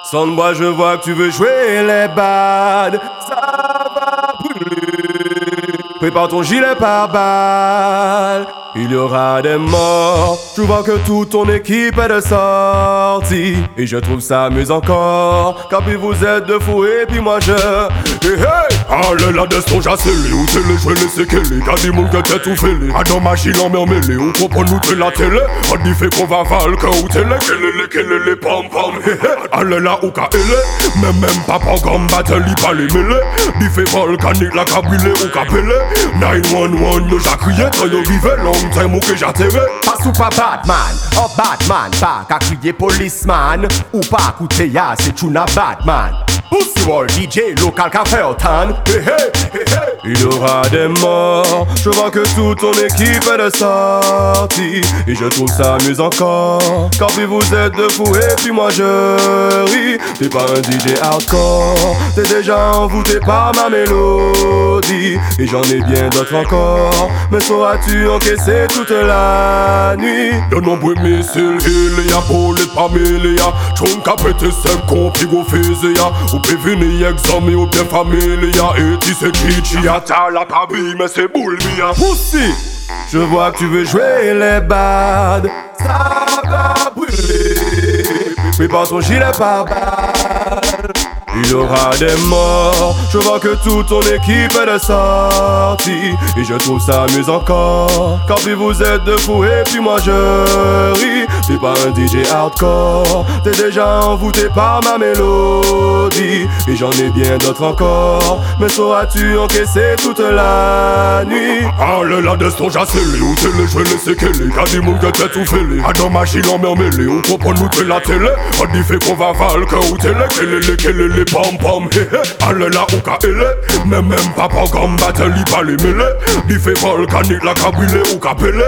Sonne-moi, je vois que tu veux jouer les bad. Ça va brûler. Prépare ton gilet pare-balles. Il y aura des morts. Je vois que toute ton équipe est de sortie. Et je trouve ça amusant encore. Car puis vous êtes de fous et puis moi je... Hey hey! Allez la deston j'accélère. Ou télé je vais laisser qu'elle. Car dis mon que t'es tout fêlé. A dans ma gilet en mêlée. Ou comprends nous t'es la télé. On dit fait qu'on va valque. Ou télé qu'elle les pom pom. Hey hey! Allez là ou ka elle. Même pas comme battle il pas les mêlés. Dit fait volcanique la cabrilé ou capelé. 911 nous a crié. Quand yo vive long time ou que j'atterre. Pas ou pas Batman, oh Batman, pas qu'à crier policeman. Ou pas coûter ya, c'est Tuna Batman. Pussy Wall, DJ, local café au tan. Hey hey, hey hey. Il y aura des morts. Je vois que toute ton équipe est de sortie. Et je trouve ça amusant encore. Car puis vous êtes de fous et puis moi je ris. T'es pas un DJ hardcore. T'es déjà envoûté par ma mélodie. Et j'en ai bien d'autres encore. Mais sauras-tu encaisser toute la nuit? Y'a nombreux missiles, il y a bolet pas mêlé ya. Tchon ka pété 5 compigo fusé ya. Ou peut venir examiner ou bien famille ya. Et tu sais chichi ya. T'as la cabine mais c'est boule ya. Pussy, je vois que tu veux jouer les bad. Ça va brûler. Prépare ton gilet pare-balles. Il y aura des morts. Je vois que toute ton équipe est de sortie. Et je trouve ça amusant encore. Car puis vous êtes de fous et puis moi je ris. T'es pas un DJ hardcore. T'es déjà envoûté par ma mélodie. Et j'en ai bien d'autres encore. Mais sauras-tu encaisser toute la nuit? Allez la deston j'accélère. Ou télé je vais laisser qu'elle. Y'a des monde que t'es tout fêlé. A dans ma gilet en mêlée. Ou comprends nous t'es la télé. On dit fait qu'on va valque. Ou télé qu'elle les pom pom. Hey hey. Allez là ou ka elle. Même pas comme battle il pas les mêlés. Dit fait volcanique la cabrilé ou capelé.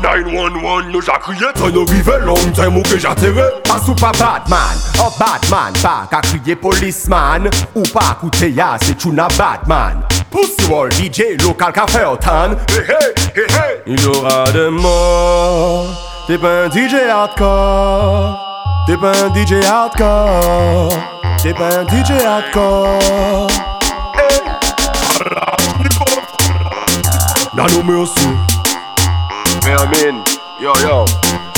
911 nous a crié. T'en yo vive long time ou que j'atterre. Pas ou pas Batman, oh Batman, pas qu'à crier policeman. Ou pas coûter ya, c'est Tuna Batman. Pussy Wall, DJ, local café au tan. Hey hey, hey hey. Il y aura des morts. T'es pas un DJ hardcore. T'es pas un DJ hardcore. T'es pas un DJ hardcore. Hey. Nano merci. Mais Amin, yo yo.